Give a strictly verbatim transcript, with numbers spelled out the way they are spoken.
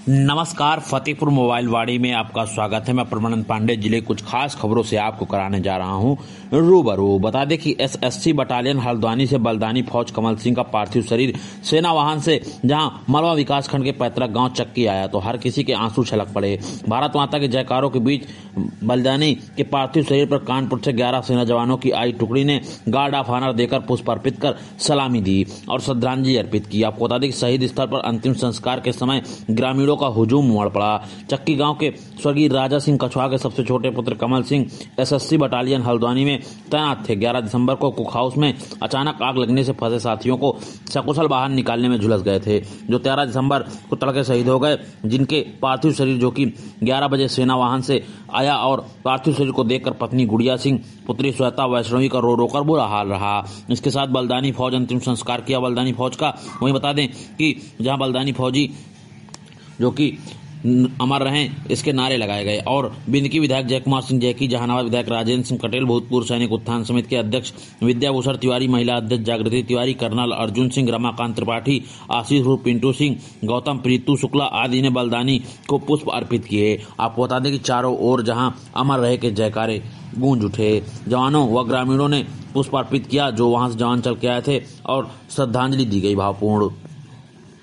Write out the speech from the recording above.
नमस्कार, फतेहपुर मोबाइल वाड़ी में आपका स्वागत है। मैं परमानंद पांडे जिले कुछ खास खबरों से आपको कराने जा रहा हूं रूबरू। बता दें कि एसएससी बटालियन हल्द्वानी से बलदानी फौज कमल सिंह का पार्थिव शरीर सेना वाहन से जहां मलवा विकासखंड के पैतृक गांव चक्की आया तो हर किसी के आंसू छलक पड़े। भारत माता के जयकारों के बीच बलदानी के पार्थिव शरीर पर कानपुर से ग्यारह सेना जवानों की आई टुकड़ी ने गार्ड ऑफ ऑनर देकर पुष्प अर्पित कर सलामी दी और श्रद्धांजलि अर्पित की। आपको बता दें कि शहीद स्थल पर अंतिम संस्कार के समय ग्रामीणों का हुजूम उमड़ पड़ा। चक्की गांव के स्वर्गीय राजा सिंह कछुआ के सबसे छोटे पुत्र कमल सिंह एसएससी बटालियन हल्द्वानी में तैनात थे। ग्यारह दिसंबर को कुक हाउस में अचानक आग लगने से फंसे साथियों को सकुशल बाहर निकालने में झुलस गए थे, जो तेरह दिसंबर को तड़के शहीद हो गए, जिनके पार्थिव शरीर जो कि ग्यारह बजे सेना वाहन से आया और पार्थिव शरीर को देखकर पत्नी गुड़िया सिंह, पुत्री श्वेता वैष्णवी का रो रो कर बुरा हाल रहा। इसके साथ बलदानी फौज अंतिम संस्कार किया बलदानी फौज का। वहीं बता दें कि जहां बलदानी फौजी जो कि अमर रहें इसके नारे लगाए गए और बिंदकी विधायक जय कुमार सिंह जैकी, जहानाबाद विधायक राजेंद्र सिंह पटेल, भूतपूर्व सैनिक उत्थान समिति के अध्यक्ष विद्याभूषण तिवारी, महिला अध्यक्ष जागृति तिवारी, कर्नल अर्जुन सिंह, रमाकांत त्रिपाठी, आशीष रूप पिंटू सिंह, गौतम प्रीतु शुक्ला आदि ने बलदानी को पुष्प अर्पित किए। आपको बता दें कि चारों ओर जहां अमर रहे के जयकारे गूंज उठे। जवानों व ग्रामीणों ने पुष्प अर्पित किया जो वहां से जवान चल के आए थे और श्रद्धांजलि दी गई भावपूर्ण।